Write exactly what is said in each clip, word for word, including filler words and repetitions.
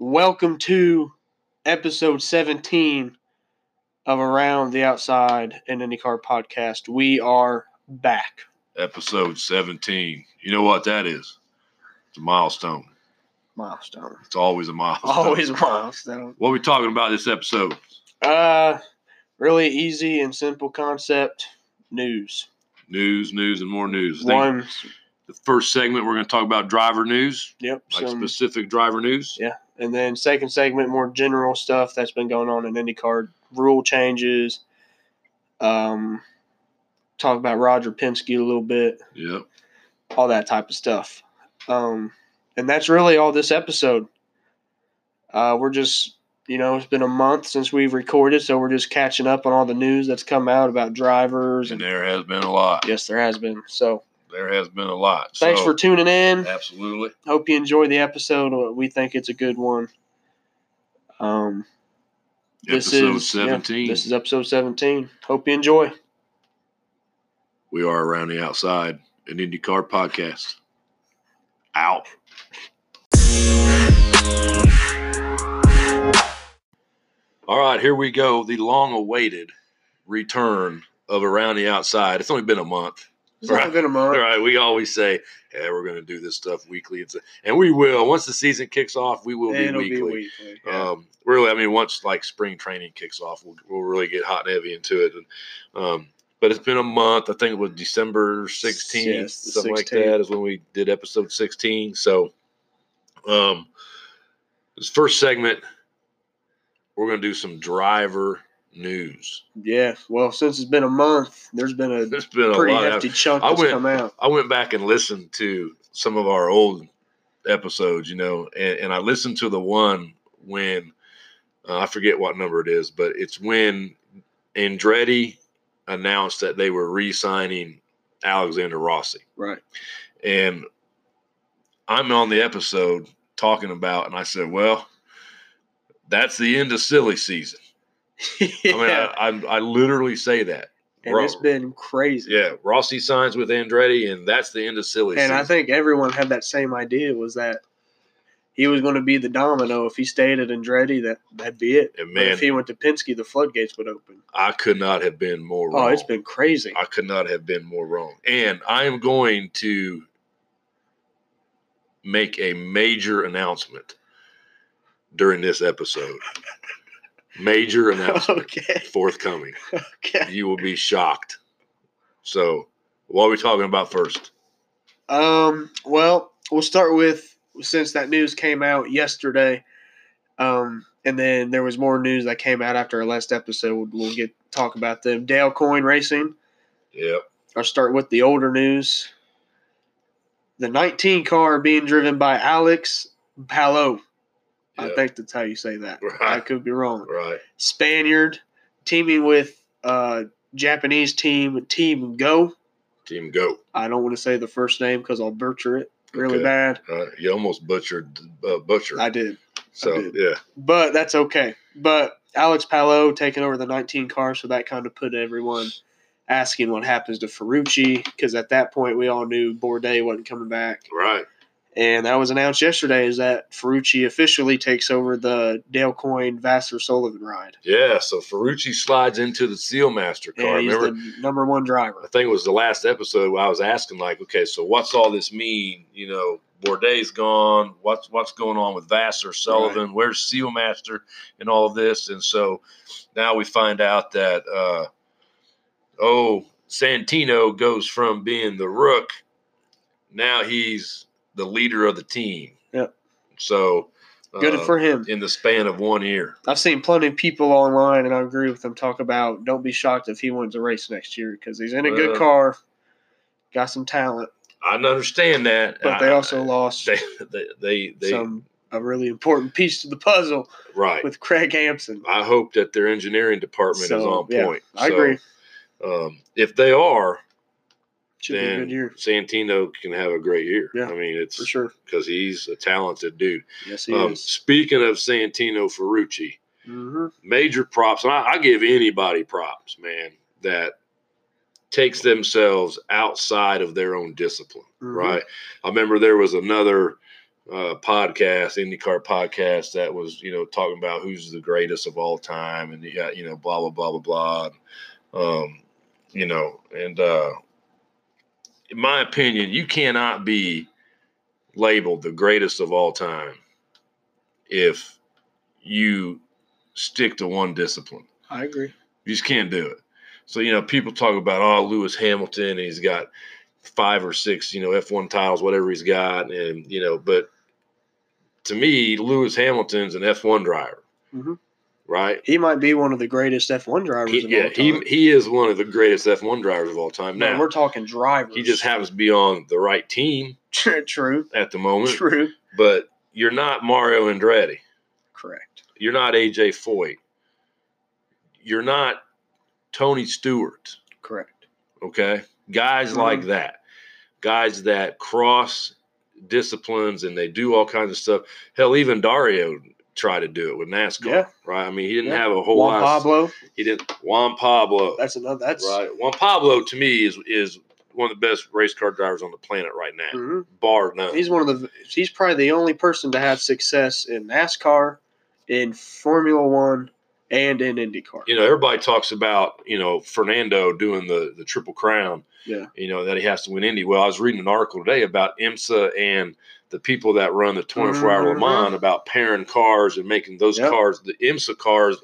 Welcome to episode seventeen of Around the Outside and IndyCar podcast. We are back. Episode seventeen. You know what that is? It's a milestone. Milestone. It's always a milestone. Always a milestone. What are we talking about this episode? Uh, really easy and simple concept. News. News, news, and more news. I think One. the first segment, we're going to talk about driver news, Yep. like some, specific driver news. Yeah. And then second segment, more general stuff that's been going on in IndyCar. Rule changes. Um, talk about Roger Penske a little bit. Yep. All that type of stuff. Um, and that's really all this episode. Uh, we're just, you know, it's been a month since we've recorded, so we're just catching up on all the news that's come out about drivers. And And there has been a lot. yes, there has been. So There has been a lot. thanks So, for tuning in. Absolutely. Hope you enjoy the episode. We think it's a good one. Um, this Episode is seventeen. Yeah, this is episode seventeen. Hope you enjoy. We are Around the Outside, an IndyCar podcast. Out. All right, here we go. The long-awaited return of Around the Outside. It's only been a month. It's only been a month. All right, we always say, "Yeah, we're going to do this stuff weekly," it's a, and we will. Once the season kicks off, we will be It'll weekly. be weekly. Yeah. Um, really, I mean, once like spring training kicks off, we'll, we'll really get hot and heavy into it. And, um, but it's been a month. I think it was December sixteenth, Yes, the something like sixteenth. that, is when we did episode sixteen. So, um, this first segment, we're going to do some driver news. Yeah. Well, since it's been a month, there's been a There's been a pretty lot. hefty chunk I that's went- come out. I went back and listened to some of our old episodes, you know, and, and I listened to the one when uh, I forget what number it is, but it's when Andretti announced that they were re-signing Alexander Rossi. Right. And I'm on the episode talking about, and I said, well, that's the end of silly season. yeah. I mean, I, I, I literally say that. and Ro- it's been crazy. Yeah, Rossi signs with Andretti, and that's the end of silly And season. I think everyone had that same idea, was that he was going to be the domino. If he stayed at Andretti, that, that'd be it. And But man, if he went to Penske, the floodgates would open. I could not have been more wrong. Oh, it's been crazy. I could not have been more wrong. And I am going to make a major announcement during this episode. Major announcement Okay. forthcoming. Okay. You will be shocked. So, what are we talking about first? Um, well, we'll start with, since that news came out yesterday, um, and then there was more news that came out after our last episode. We'll, we'll get talk about them. Dale Coyne Racing. Yep. I'll start with the older news. The nineteen car being driven by Alex Palou. I Yep. think that's how you say that. Right. I could be wrong. Right. Spaniard teaming with uh, Japanese team Team Go. Team Go. I don't want to say the first name because I'll butcher it really Okay. bad. Uh, you almost butchered uh, Butcher. I did. so, did. yeah. But that's okay. But Alex Palou taking over the nineteen car, so that kind of put everyone asking what happens to Ferrucci, because at that point we all knew Bourdais wasn't coming back. Right. And that was announced yesterday, is that Ferrucci officially takes over the Dale Coyne Vassar Sullivan ride. Yeah, so Ferrucci slides into the Sealmaster car. And he's Remember, the number one driver. I think it was the last episode where I was asking, like, okay, so what's all this mean? You know, Bourdais gone. What's what's going on with Vassar, Sullivan? Where's Sealmaster and all of this? And so now we find out that, uh, oh, Santino goes from being the rook. Now he's the leader of the team. Yep. So Good uh, for him. in the span of one year. I've seen plenty of people online, and I agree with them, talk about don't be shocked if he wins a race next year, because he's in a good Well, car, got some talent, I understand that. but they I- also lost they they they, they some a really important piece to the puzzle right. with Craig Hampson. I hope that their engineering department is So, on yeah, point. I So, agree. Um, if they are, Should be a then good year Santino can have a great year. Yeah, I mean, it's for sure. because he's a talented dude. Yes, he Um, is. speaking of Santino Ferrucci, Mm-hmm. major props, and I, I give anybody props, man, that takes themselves outside of their own discipline, Mhm. right? I remember there was another uh, podcast, IndyCar podcast, that was, you know, talking about who's the greatest of all time, and you got, you know, blah blah blah blah blah. Um, you know, and uh, in my opinion, you cannot be labeled the greatest of all time if you stick to one discipline. I agree. You just can't do it. So, you know, people talk about, oh, Lewis Hamilton, and he's got five or six, you know, F one titles, whatever he's got. And, you know, but to me, Lewis Hamilton's an F one driver, mm-hmm. right? He might be one of the greatest F one drivers he, of yeah, all time. He, he is one of the greatest F one drivers of all time. No, now, we're talking drivers. He just happens to be on the right team. True. At the moment. True. But you're not Mario Andretti. Correct. You're not A J Foyt. You're not Tony Stewart. Correct. Okay? Guys mm-hmm. like that. Guys that cross disciplines and they do all kinds of stuff. Hell, even Dario tried to do it with NASCAR. Yeah. Right? I mean, he didn't yeah. have a whole Juan lot Pablo. Of, he didn't. Juan Pablo. That's another. That's right. Juan Pablo to me is is one of the best race car drivers on the planet right now, mm-hmm. bar none. He's one of the. He's probably the only person to have success in NASCAR, in Formula One, and in IndyCar. You know, everybody talks about, you know, Fernando doing the the Triple Crown. Yeah. You know, that he has to win Indy. Well, I was reading an article today about IMSA and the people that run the twenty-four hour mm-hmm. Le Mans about pairing cars and making those yep. cars, the IMSA cars,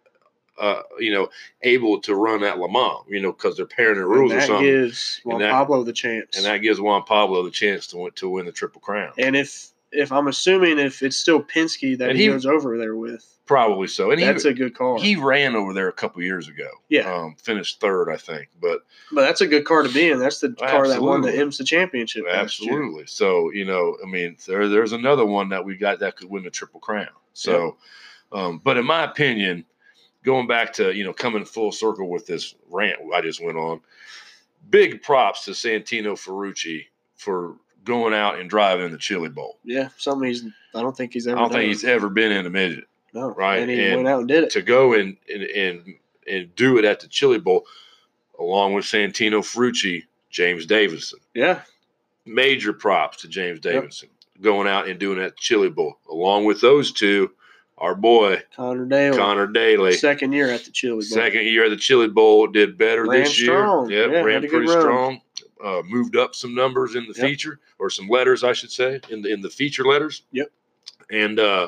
uh, you know, able to run at Le Mans, you know, because they're pairing their rules or something. That gives Juan that, Pablo the chance. And that gives Juan Pablo the chance to win, to win the Triple Crown. And if if I'm assuming if it's still Penske that he, he goes over there with. Probably so. And that's he, a good car. He ran over there a couple years ago. Yeah. Um, finished third, I think. But but that's a good car to be in. That's the car absolutely. that won the IMSA championship. Absolutely. So, you know, I mean, there there's another one that we got that could win the Triple Crown. So, yeah. um, but in my opinion, going back to, you know, coming full circle with this rant I just went on, big props to Santino Ferrucci for going out and driving the Chili Bowl. Yeah, something he's I don't think he's ever I don't done. think he's ever been in a midget. No, right. And he and went out and did it. To go and and and, and do it at the Chili Bowl, along with Santino Ferrucci, James Davison. Yeah. Major props to James Davison yep. going out and doing it at the Chili Bowl. Along with those two, our boy Connor Daly. Connor Daly. Second year at the Chili Bowl. Second year at the Chili Bowl, did better ran this strong. year. Yep, yeah, ran pretty run. strong. Uh, moved up some numbers in the yep. feature, or some letters, I should say, in the in the feature letters. Yep. And uh,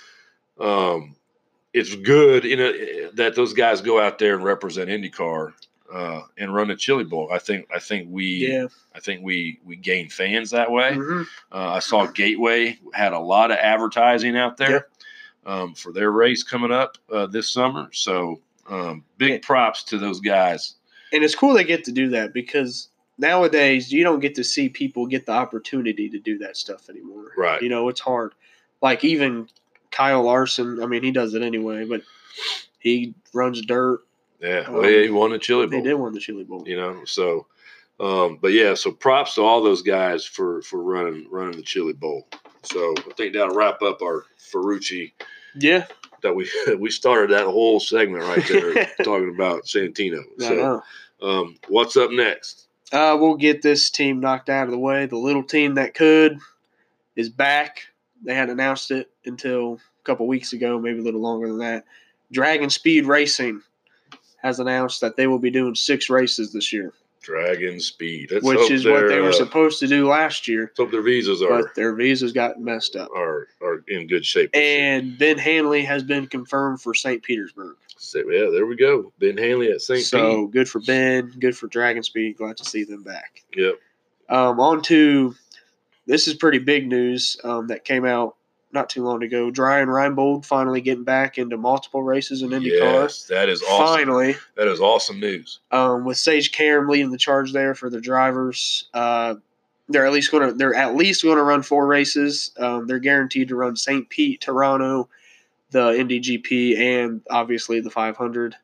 um, it's good, you know, that those guys go out there and represent IndyCar uh, and run the Chili Bowl. I think I think we yeah. I think we we gain fans that way. Mm-hmm. Uh, I saw Gateway had a lot of advertising out there yep. um, for their race coming up uh, this summer. So um, big yeah. props to those guys. And it's cool they get to do that because nowadays you don't get to see people get the opportunity to do that stuff anymore. Right. You know, it's hard. Like even Kyle Larson, I mean, he does it anyway, but he runs dirt. Yeah, well, um, yeah, he won the Chili Bowl. He did win the Chili Bowl. You know, so, um, but yeah, so props to all those guys for for running running the Chili Bowl. So I think that'll wrap up our Ferrucci. Yeah. That we we started that whole segment right there talking about Santino. So, um, what's up next? Uh, we'll get this team knocked out of the way. The little team that could is back. They hadn't announced it until a couple weeks ago, maybe a little longer than that. Dragon Speed Racing has announced that they will be doing six races this year. Dragon Speed. Let's which is what they were uh, supposed to do last year. Let's hope their visas are. But their visas got messed up. Are are in good shape. And Ben Hanley has been confirmed for Saint Petersburg. So, yeah, there we go. Ben Hanley at Saint So Pete. good for Ben. Good for Dragon Speed. Glad to see them back. Yep. Um, on to, this is pretty big news um, that came out not too long ago. Brian Reinbold finally getting back into multiple races in IndyCar. Yes, that is awesome. Finally. That is awesome news. Um, with Sage Karam leading the charge there for the drivers. Uh, they're at least going to they're at least going to run four races. Um, they're guaranteed to run Saint Pete, Toronto, the Indy G P, and obviously the five hundred.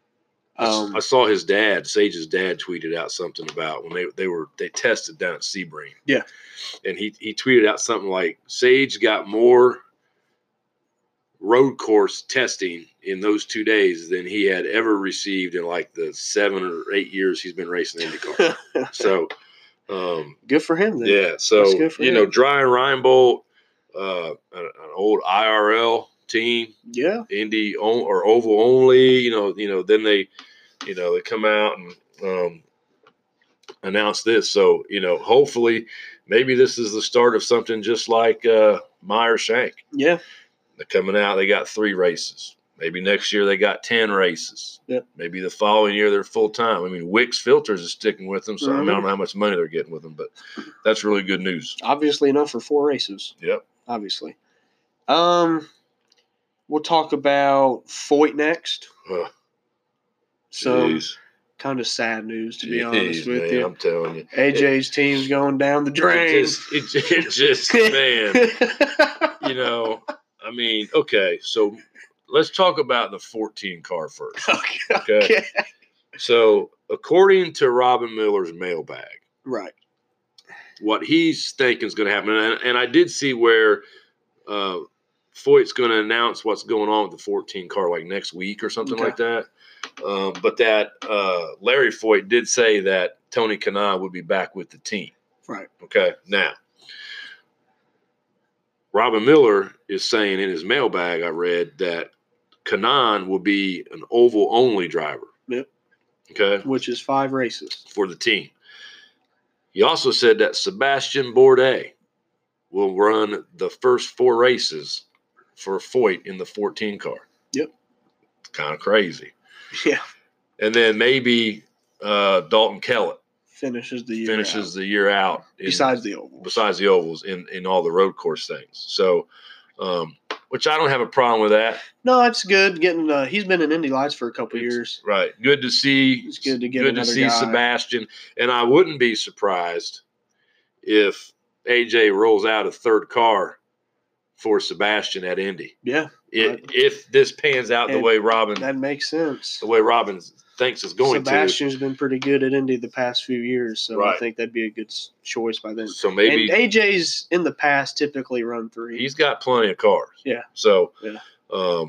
Um, I saw his dad, Sage's dad, tweeted out something about when they they were they tested down at Sebring. Yeah, and he he tweeted out something like Sage got more road course testing in those two days than he had ever received in like the seven or eight years he's been racing IndyCar. So, um, good for him. Then. Yeah. So you him. know, Brian Reinbold, uh, an, an old I R L team, Yeah. Indy on, or oval only. You know, you know. Then they, you know, they come out and um, announce this. So you know, hopefully, maybe this is the start of something just like uh, Meyer Shank. Yeah. They're coming out. They got three races. Maybe next year they got ten races. Yep. Maybe the following year they're full time. I mean, Wicks Filters is sticking with them, so mm-hmm. I, mean, I don't know how much money they're getting with them, but that's really good news. Obviously enough for four races. Yep. Obviously. Um, we'll talk about Foyt next. Huh. Some Jeez. kind of sad news, to be Jeez, honest with man, you. I'm telling you. A J's it, team's going down the drain. It just, it, it just man, you know, I mean, okay, so let's talk about the fourteen car first. Okay. Okay. okay. So, according to Robin Miller's mailbag, right, what he's thinking is going to happen, and, and I did see where uh, Foyt's going to announce what's going on with the fourteen car like next week or something okay. like that. Um, but that uh, Larry Foyt did say that Tony Kanaan would be back with the team. Right. Okay. Now, Robin Miller is saying in his mailbag, I read that Kanaan will be an oval only driver. Yep. Okay. Which is five races for the team. He also said that Sebastian Bourdais will run the first four races for Foyt in the fourteen car. Yep. It's kind of crazy. Yeah. And then maybe uh, Dalton Kellett finishes the year finishes out. the year out in, besides the ovals. Besides the ovals in, in all the road course things. So, um, which I don't have a problem with that. No, it's good getting. Uh, he's been in Indy Lights for a couple It's, years. Right. Good to see. It's good to get good another to see guy. Sebastian. And I wouldn't be surprised if A J rolls out a third car for Sebastian at Indy. Yeah. It, right. If this pans out the and way Robin that makes sense. The way Robin thinks it's going Sebastian's to. Sebastian's been pretty good at Indy the past few years, so right. I think that'd be a good choice by then. So maybe and A J's in the past typically run three. He's got plenty of cars. Yeah. So yeah. Um,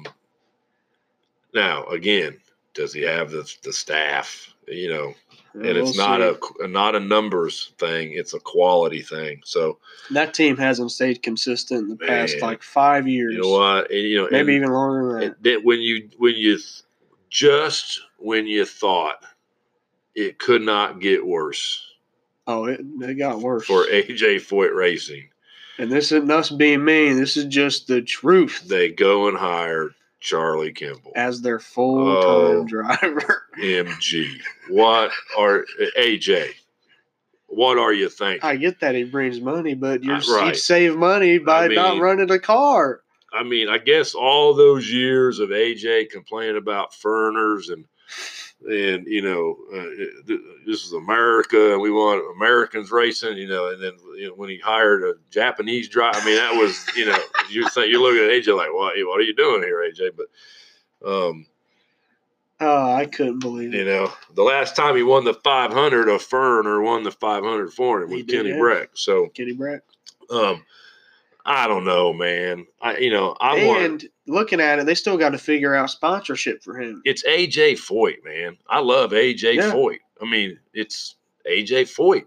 now again, does he have the the staff? You know, yeah, and we'll it's not see. a not a numbers thing; it's a quality thing. So that team hasn't stayed consistent in the man, past like five years. You know what? And, you know, maybe and, even longer than that. that. When you when you just when you thought it could not get worse. Oh, it, it got worse for A J Foyt Racing. And this isn't us being mean. This is just the truth. They go and hire Charlie Kimball as their full-time oh, driver. M G. What are A J? What are you thinking? I get that he brings money, but you're uh, right. he'd save money by I mean, not running a car. I mean, I guess all those years of A J complaining about Ferners and and you know uh, this is America and we want Americans racing, you know, and then you know, when he hired a Japanese driver, I mean that was you know you think you're looking at A J like, what what are you doing here, A J? But um, oh, I couldn't believe it. You know, the last time he won the five hundred, a Ferner won the five hundred for him with Kenny Breck. So Kenny Breck. Um, I don't know, man. I you know I and want. Looking at it, they still got to figure out sponsorship for him. It's A J Foyt, man. I love A J yeah. Foyt. I mean, it's A J Foyt.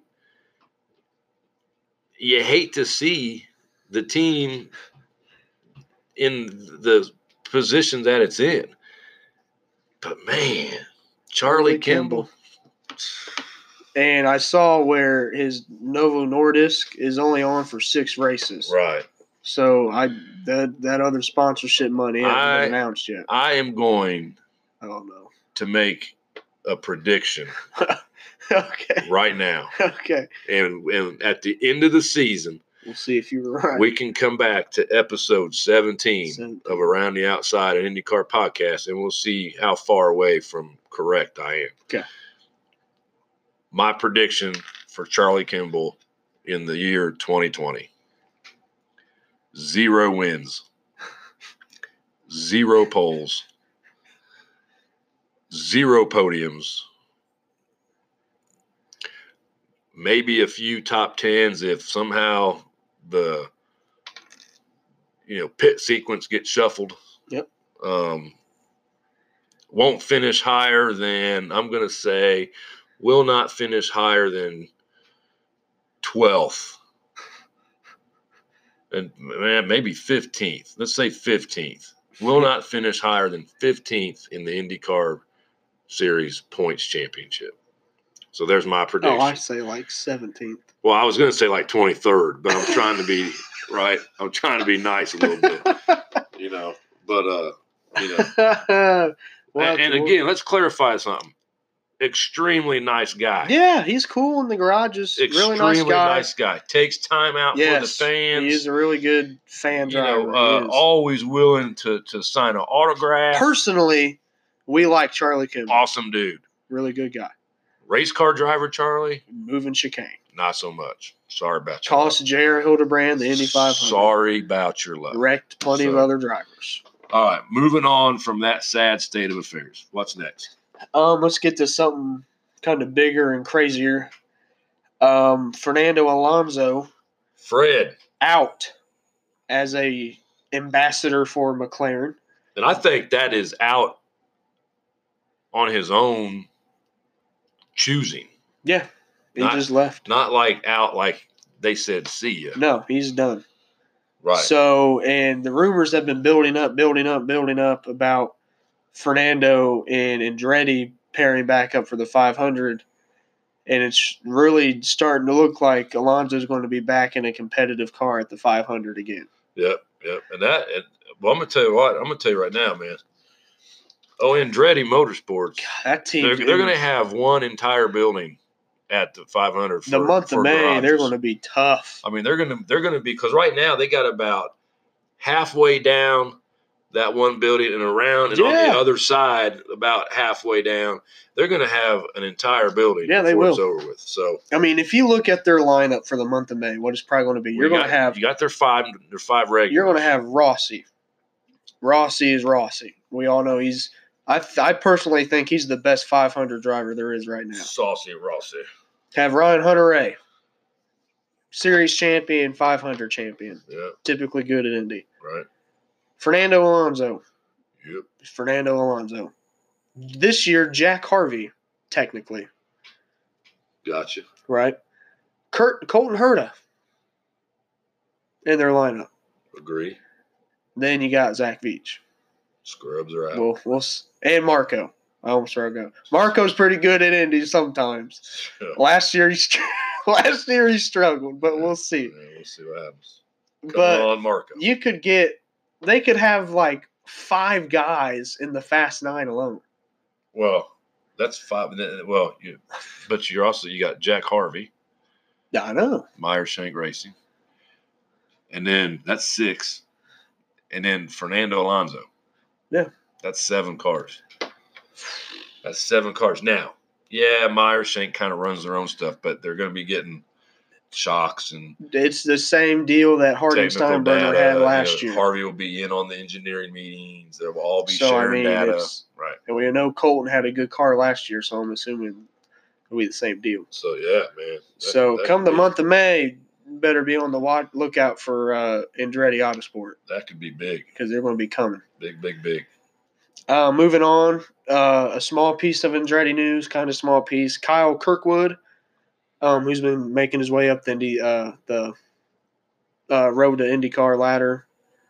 You hate to see the team in the position that it's in. But, man, Charlie, Charlie Kimball. Kimball. And I saw where his Novo Nordisk is only on for six races. Right. So I that that other sponsorship money hasn't I, been announced yet. I am going I don't know. to make a prediction okay. right now. Okay. And and at the end of the season, we'll see if you were right. We can come back to episode seventeen, seventeen of Around the Outside, an IndyCar podcast, and we'll see how far away from correct I am. Okay. My prediction for Charlie Kimball in the year twenty twenty. Zero wins, zero poles, zero podiums, maybe a few top tens if somehow the you know pit sequence gets shuffled. Yep. Um, won't finish higher than, I'm going to say, will not finish higher than twelfth. and man, maybe fifteenth. Let's say fifteenth. Will not finish higher than fifteenth in the IndyCar Series points championship. So there's my prediction. Oh, I say like seventeenth. Well, I was going to say like twenty-third, but I'm trying to be right. I'm trying to be nice a little bit, you know. But uh, you know. well, and, and again, let's clarify something. Extremely nice guy. Yeah, he's cool in the garages. Extremely really nice guy. nice guy. Takes time out yes, for the fans. He's a really good fan you driver. know, uh, always willing to to sign an autograph. Personally, we like Charlie Kimball. Awesome dude. Really good guy. Race car driver, Charlie? Moving chicane. Not so much. Sorry about you. Cost J R Hildebrand, the Indy five hundred. Sorry about your luck. Wrecked plenty so, of other drivers. All right, moving on from that sad state of affairs. What's next? Um, let's get to something kind of bigger and crazier. Um, Fernando Alonso. Fred. Out as a ambassador for McLaren. And I think that is out on his own choosing. Yeah. He not, just left. Not like out like they said, see ya. No, he's done. Right. So, and the rumors have been building up, building up, building up about Fernando and Andretti pairing back up for the five hundred. And it's really starting to look like Alonso's going to be back in a competitive car at the five hundred again. Yep, yep. And that, and, well, I'm going to tell you what, I'm going to tell you right now, man. Oh, Andretti Motorsports. God, that team. They're, they're going to have one entire building at the five hundred. For, the month of May, garages. They're going to be tough. I mean, they're going to they're going to be because right now they got about halfway down that one building and around, and yeah. on the other side, about halfway down, they're going to have an entire building. Yeah, they before will. It's over with. So, I mean, if you look at their lineup for the month of May, what it's probably going to be, you're going to have you got their five, their five regulars. You're going to have Rossi. Rossi is Rossi. We all know he's. I I personally think he's the best five hundred driver there is right now. Saucy Rossi. Have Ryan Hunter-Reay, series champion, five hundred champion. Yeah. Typically good at Indy. Right. Fernando Alonso. Yep. Fernando Alonso. This year, Jack Harvey, technically. Gotcha. Right. Kurt Colton Herta in their lineup. Agree. Then you got Zach Veach. Scrubs are out. Well, we'll and Marco. I almost forgot. Marco's pretty good at Indy sometimes. Yeah. Last year, he last year he struggled, but we'll see. Yeah, we'll see what happens. Come but on, Marco. You could get. They could have like five guys in the Fast Nine alone. Well, that's five. Well, you, but you're also you got Jack Harvey. Yeah, I know. Meyer Shank Racing, and then that's six, and then Fernando Alonso. Yeah, that's seven cars. That's seven cars. Now, yeah, Meyer Shank kind of runs their own stuff, but they're going to be getting shocks and it's the same deal that Harding Steinbrenner had last you know, year. Harvey will be in on the engineering meetings. They'll all be so, sharing I mean, data. Right. And we know Colton had a good car last year, so I'm assuming it'll be the same deal. So, yeah, man. That, so, that come the be, month of May, better be on the watch, lookout for uh, Andretti Autosport. That could be big. Because they're going to be coming. Big, big, big. Uh, moving on, uh, a small piece of Andretti news, kind of small piece. Kyle Kirkwood, um, who's been making his way up the Indy, uh, the uh, road to IndyCar ladder,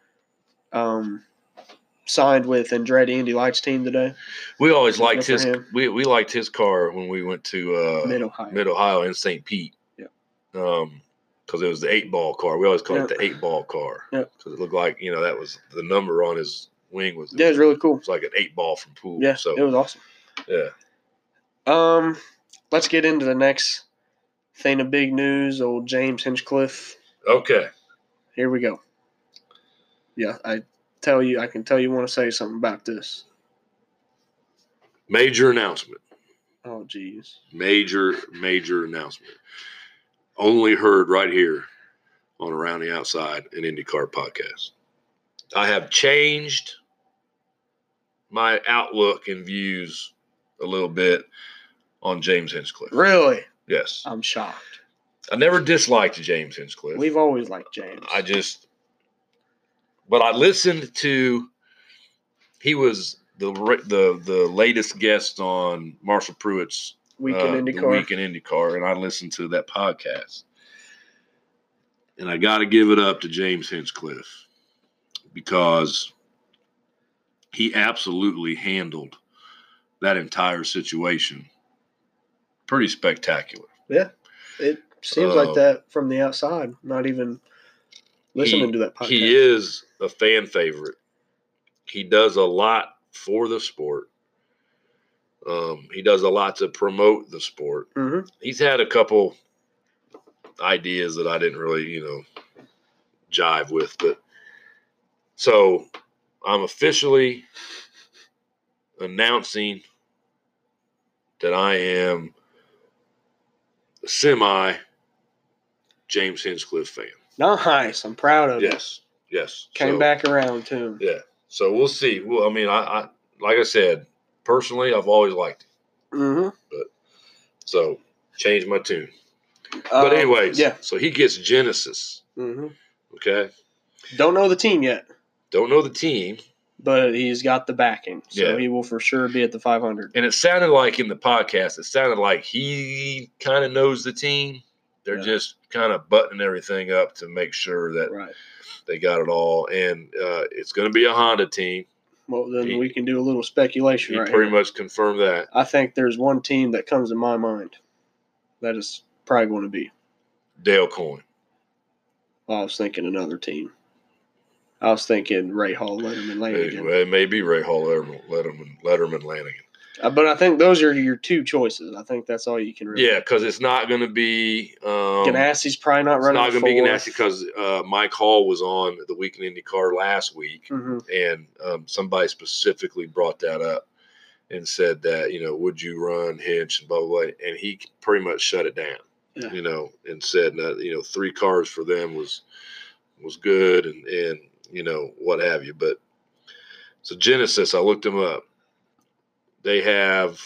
um, signed with Andretti Indy Lights team today. We always liked his. We we liked his car when we went to uh, Mid Ohio, Mid Ohio in Saint Pete. Yeah. Um, because it was the eight ball car. We always called yeah. it the eight ball car. Yeah. Because it looked like you know that was the number on his wing was. Yeah, it was really cool. It's like an eight ball from pool. Yeah, so it was awesome. Yeah. Um, let's get into the next thing of big news. Old James Hinchcliffe. Okay. Here we go. Yeah, I tell you, I can tell you want to say something about this. Major announcement. Oh, geez. Major, major announcement. Only heard right here on Around the Outside, an IndyCar podcast. I have changed my outlook and views a little bit on James Hinchcliffe. Really? Yes. I'm shocked. I never disliked James Hinchcliffe. We've always liked James. I just, but I listened to, he was the the the latest guest on Marshall Pruitt's Weekend uh, IndyCar. The Weekend IndyCar, and I listened to that podcast. And I got to give it up to James Hinchcliffe because he absolutely handled that entire situation pretty spectacular. Yeah, it seems um, like that from the outside, not even listening he, to that podcast. He is a fan favorite. He does a lot for the sport. Um, he does a lot to promote the sport. Mm-hmm. He's had a couple ideas that I didn't really, you know, jive with, but so I'm officially announcing that I am a semi James Hinchcliffe fan. Nice. I'm proud of Yes. it. Yes. Came so, back around to him. Yeah. So we'll see. Well, I mean, I, I like I said, personally, I've always liked him. Mm-hmm. But so change my tune. Um, but anyways, yeah. So he gets Genesis. Mm-hmm. Okay. Don't know the team yet. Don't know the team. But he's got the backing, so Yeah. he will for sure be at the five hundred. And it sounded like in the podcast, it sounded like he kind of knows the team. They're Yeah. just kind of buttoning everything up to make sure that Right. they got it all. And uh, it's going to be a Honda team. Well, then He- we can do a little speculation He right pretty here. much confirmed that. I think there's one team that comes to my mind that is probably going to be. Dale Coyne. Well, I was thinking another team. I was thinking Ray Hall, Letterman, It, Lanigan. it may be Ray Hall, Letterman, Letterman, Letterman Lanigan. Uh, but I think those are your two choices. I think that's all you can really. Yeah, because it's not going to be. Um, Ganassi's probably not it's running. not going to be fourth. Ganassi because uh, Mike Hall was on the Weekend IndyCar last week, Mhm. and um, somebody specifically brought that up and said that, you know, would you run Hinch and blah, blah, blah. And he pretty much shut it down, Yeah. you know, and said that, you know, three cars for them was was good and, and, you know, what have you. But so Genesis, I looked them up. They have,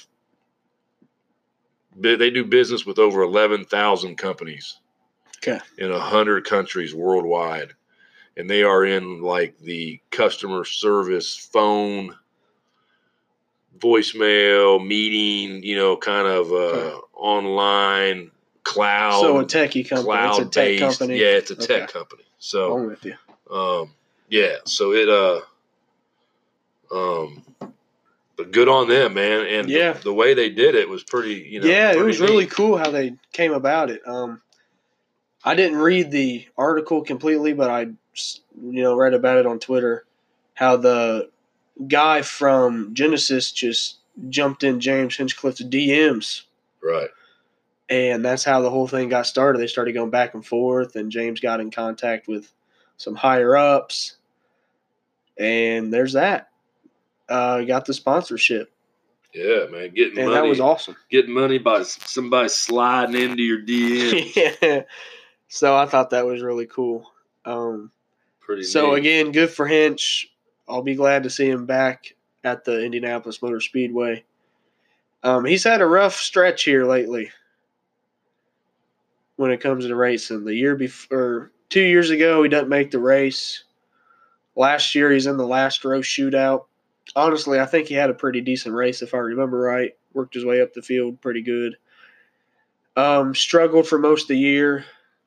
they do business with over eleven thousand companies Okay. in one hundred countries worldwide. And they are in like the customer service, phone, voicemail, meeting, you know, kind of uh, Okay. online, cloud. So a techie company. It's a tech cloud-based. company. Yeah, it's a Okay. tech company. So, I'm with you. um, yeah, so it, uh, um, but good on them, man. And Yeah. the, the way they did it was pretty, you know, yeah, it pretty was really neat. cool how they came about it. Um, I didn't read the article completely, but I, you know, read about it on Twitter. How the guy from Genesis just jumped in James Hinchcliffe's D Ms, Right. and that's how the whole thing got started. They started going back and forth, and James got in contact with some higher ups, and there's that. Uh, got the sponsorship, Yeah, man. Getting and money. that was awesome. Getting money by somebody sliding into your D M. yeah. So I thought that was really cool. Um, Pretty so neat. again, good for Hinch. I'll be glad to see him back at the Indianapolis Motor Speedway. Um, he's had a rough stretch here lately when it comes to racing. The year before, two years ago, he doesn't make the race. Last year, he's in the last row shootout. Honestly, I think he had a pretty decent race, if I remember right. Worked his way up the field pretty good. Um, struggled for most of the year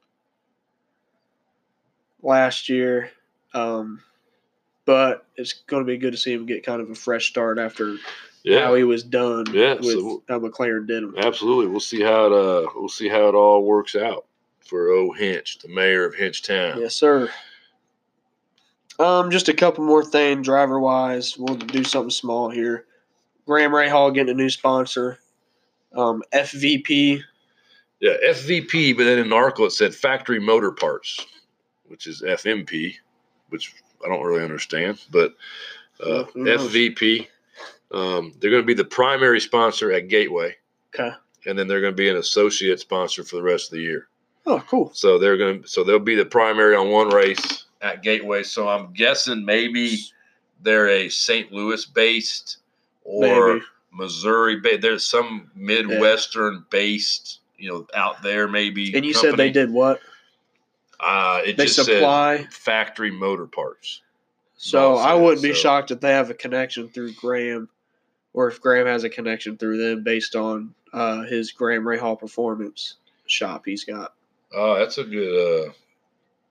last year. Um, but it's going to be good to see him get kind of a fresh start after Yeah. how he was done Yeah, with so- how McLaren did him. Absolutely. We'll see how it uh we'll see how it all works out for O Hinch, the mayor of Hinchtown. Yes, sir. Um, just a couple more things driver wise. We'll do something small here. Graham Rahal getting a new sponsor. Um, F V P. Yeah, F V P, but then in the article it said Factory Motor Parts, which is F M P, which I don't really understand. But uh, Well, who knows? F V P, um, they're going to be the primary sponsor at Gateway, Okay. and then they're going to be an associate sponsor for the rest of the year. Oh, cool. So they're going to, so they'll be the primary on one race at Gateway. So I'm guessing maybe they're a Saint Louis based or Maybe. Missouri based. There's some Midwestern based, you know, out there maybe. And you company. said they did what? Uh, it They just supply. said Factory Motor Parts. So Well I said, wouldn't be so- shocked if they have a connection through Graham, or if Graham has a connection through them based on uh, his Graham Rahal Performance shop he's got. Oh, that's a good. Uh,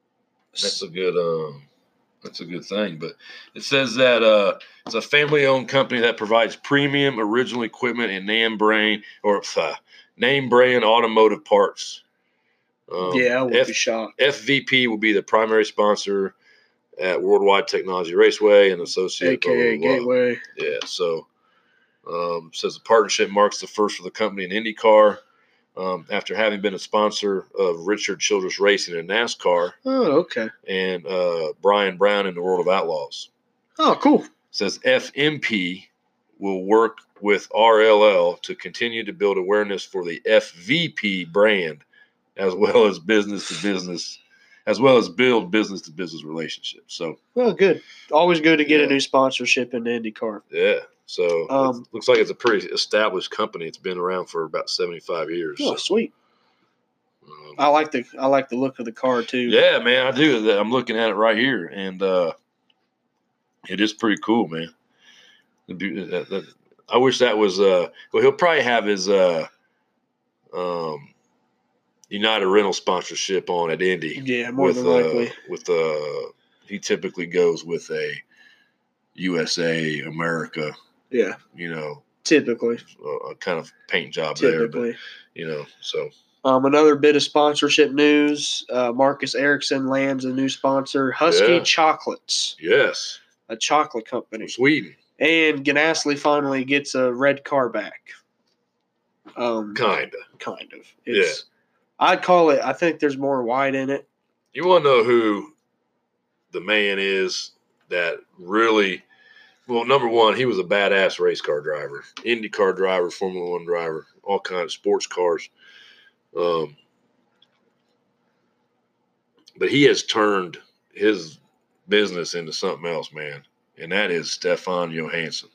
That's a good um, that's a good thing. But it says that uh, it's a family-owned company that provides premium original equipment and name brand or uh, name brand automotive parts. Um, yeah, I would F- be shocked. F V P will be the primary sponsor at Worldwide Technology Raceway and associated. A K A blah, blah, blah. Gateway. Yeah, so um, says the partnership marks the first for the company in IndyCar. Um, after having been a sponsor of Richard Childress Racing in NASCAR Oh, okay. and uh, Brian Brown in the World of Outlaws. Oh, cool. It says F M P will work with R L L to continue to build awareness for the F V P brand, as well as business to business, as well as build business to business relationships. So, Well, good. Always good to get Yeah. a new sponsorship in the IndyCar. yeah. So Um, it looks like it's a pretty established company. It's been around for about seventy-five years. Oh, so, sweet. um, I like the I like the look of the car too. yeah, man, I do. I'm looking at it right here, and uh, it is pretty cool, man. The beau- that- that- I wish that was. Uh, well, he'll probably have his uh, um, United Rental sponsorship on at Indy. Yeah, more with than uh, likely. with uh, he typically goes with a U S A America, Yeah, you know, typically. a, a kind of paint job there, but Typically. you know, so Um, another bit of sponsorship news: uh, Marcus Ericsson lands a new sponsor, Husky Yeah. Chocolates, yes, a chocolate company, from Sweden, and Ganassi finally gets a red car back. Um, kinda. kind of. It's. I'd call it. I think there's more white in it. You want to know who the man is that really? Well, number one, he was a badass race car driver, IndyCar driver, Formula One driver, all kinds of sports cars. Um, but he has turned his business into something else, man, and that is Stefan Johansson.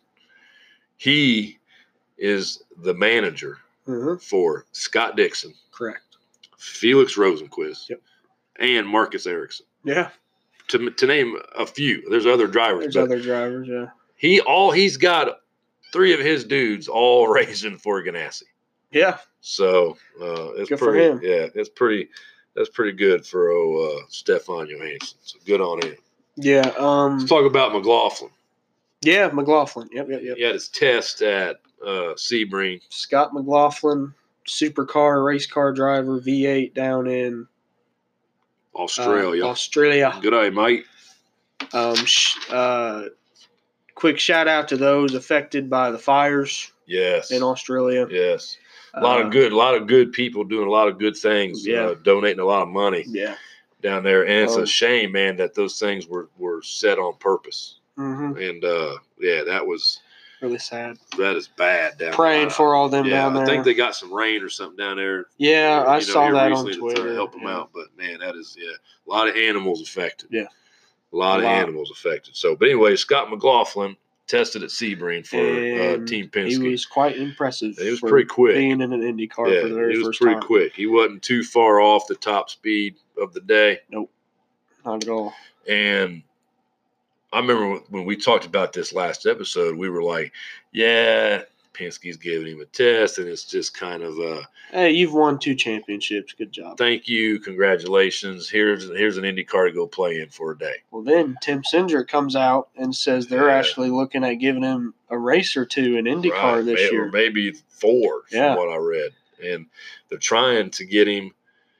He is the manager Mm-hmm. for Scott Dixon, Correct. Felix Rosenquist, Yep. and Marcus Ericsson. Yeah. To, to name a few, there's other drivers, There's but other drivers. Yeah. he all he's got three of his dudes all racing for Ganassi. Yeah. So uh, it's Good for pretty, him. yeah, it's pretty, that's pretty good for oh, uh, Stefan Johansson. So good on him. Yeah. Um. Let's talk about McLaughlin. Yeah. McLaughlin. Yep. Yep. Yep. He had his test at uh, Sebring. Scott McLaughlin, supercar race car driver, V eight down in uh, Australia. Australia. Good eye, mate. Um. Sh- uh. Quick shout out to those affected by the fires Yes. in Australia. Yes. A lot Uh, of good, a lot of good people doing a lot of good things. Yeah. Uh, donating a lot of money Yeah. down there, and it's Um, a shame, man, that those things were were set on purpose. Mm-hmm. And uh, yeah, that was Really sad. that is bad down Praying there. for all them yeah, down there. I think they got some rain or something down there. yeah, you I know, saw here that on recently to try to Twitter. help them yeah. out. But man, that is yeah, a lot of animals affected. Yeah. a lot A of lot. animals affected. So, but anyway, Scott McLaughlin tested at Sebring for uh, And Team he Penske. was quite impressive. He was for pretty quick. being in an IndyCar yeah, for the very he was first pretty time. quick. He wasn't too far off the top speed of the day. Not at all. And I remember when we talked about this last episode, we were like, yeah, Penske's giving him a test, and it's just kind of uh, Hey, you've won two championships. Good job. thank you, congratulations. Here's here's an IndyCar to go play in for a day. Well, then Tim Cindric comes out and says they're Yeah. actually looking at giving him a race or two in IndyCar Right, this may- year. or maybe four, Yeah. from what I read. And they're trying to get him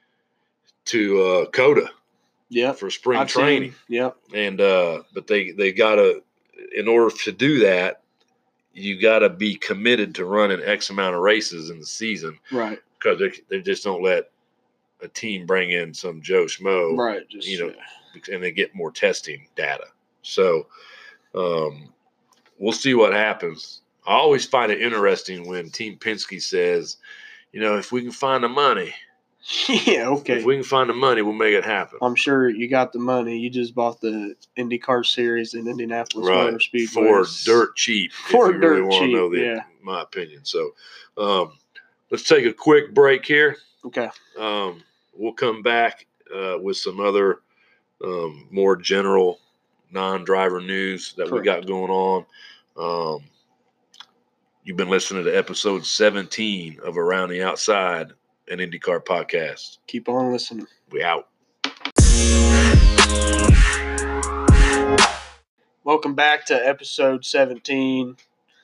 to uh, COTA Yep. for spring I've training. seen. Yep. And uh, but they they gotta, in order to do that, you gotta be committed to running X amount of races in the season, Right. because they they just don't let a team bring in some Joe Schmo, Right. Just you know, yeah. and they get more testing data. So um, we'll see what happens. I always find it interesting when Team Penske says, you know, if we can find the money, yeah. Okay. if we can find the money, we'll make it happen. I'm sure you got the money. You just bought the IndyCar series in Indianapolis Right, Motor Speedway for dirt cheap. For if you really dirt want to cheap, know the, yeah. my opinion. So um, let's take a quick break here. Okay. Um, we'll come back uh, with some other um, more general non-driver news that we got Correct. going on. Um, you've been listening to episode seventeen of Around the Outside, an IndyCar podcast. Keep on listening. We out. Welcome back to episode seventeen.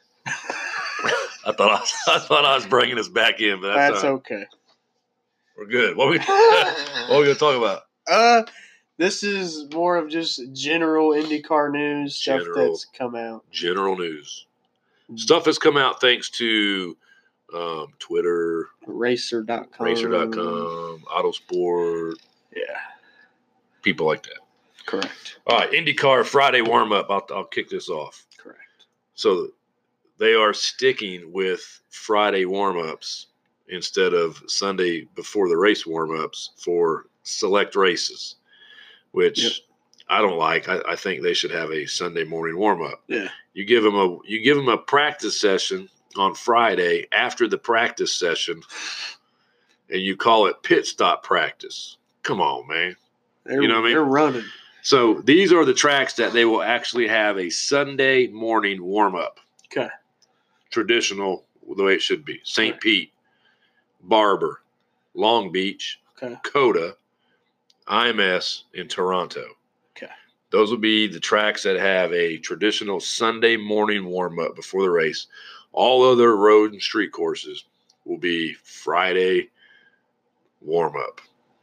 I thought I, was, I thought I was bringing us back in, but that's, That's all right. okay. We're good. What we what are we gonna talk about? Uh, this is more of just general IndyCar news stuff General. that's come out. General news. Stuff has come out thanks to um, Twitter, Racer dot com. Racer dot com, Autosport, Yeah, people like that. correct. All right, IndyCar Friday warm-up. I'll, I'll kick this off. Correct. So they are sticking with Friday warm-ups instead of Sunday before the race warm-ups for select races, which Yep. I don't like. I, I think they should have a Sunday morning warm-up. Yeah. You give them a you give them a practice session on Friday after the practice session, and you call it pit stop practice. Come on, man. They're, You know what I mean? They're running. So these are the tracks that they will actually have a Sunday morning warm-up. Okay. Traditional, the way it should be. Saint Right. Pete, Barber, Long Beach, Okay. Coda, I M S, and Toronto. Okay. Those will be the tracks that have a traditional Sunday morning warm-up before the race. All other road and street courses will be Friday warm-up.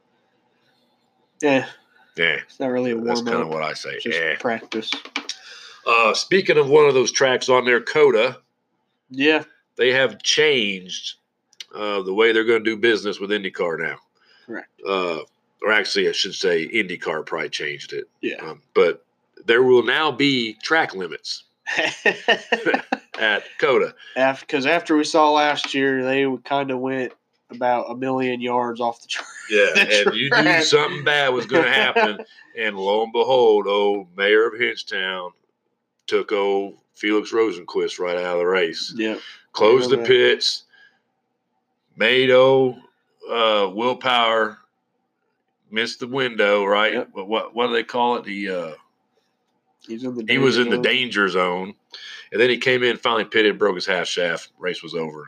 Yeah. Yeah, It's not really a warm that's up. kind of what I say. Just Eh. practice. Uh, speaking of one of those tracks on their Coda, Yeah. they have changed uh, the way they're going to do business with IndyCar now. Correct. Uh, or actually, I should say IndyCar probably changed it. Yeah. Um, but there will now be track limits at Coda. Because after we saw last year, they kind of went about a million yards off the track. Yeah, The and you knew track. something bad was going to happen. And lo and behold, old Mayor of Hinchtown took old Felix Rosenquist right out of the race. Yep. Closed the Remember that. pits, made old uh, Willpower miss the window, right? Yep. But what what do they call it? He uh, He's in the he was in the zone. danger zone, and then he came in, finally pitted, broke his half shaft. Race was over.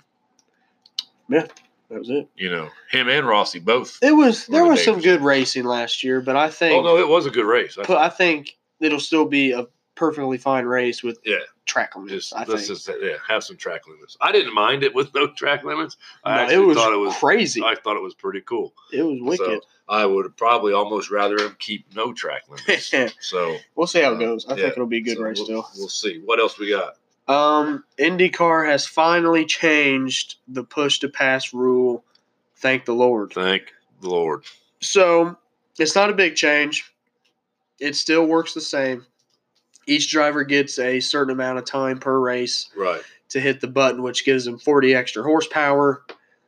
Yeah, that was it. You know, him and Rossi both. It was there Were the was some dangerous. good racing last year, but I think Oh no, it was a good race. I but I think it'll still be a perfectly fine race with Yeah. track limits. Just I let's think just yeah, have some track limits. I didn't mind it with no track limits. I No, actually it was thought it was crazy. I thought it was pretty cool. It was wicked. So I would probably almost rather him keep no track limits. So We'll see how uh, it goes. I yeah, think it'll be a good so race we'll, still. We'll see. What else we got? Um, IndyCar has finally changed the push to pass rule. Thank the Lord. Thank the Lord. So it's not a big change. It still works the same. Each driver gets a certain amount of time per race Right. to hit the button, which gives them forty extra horsepower.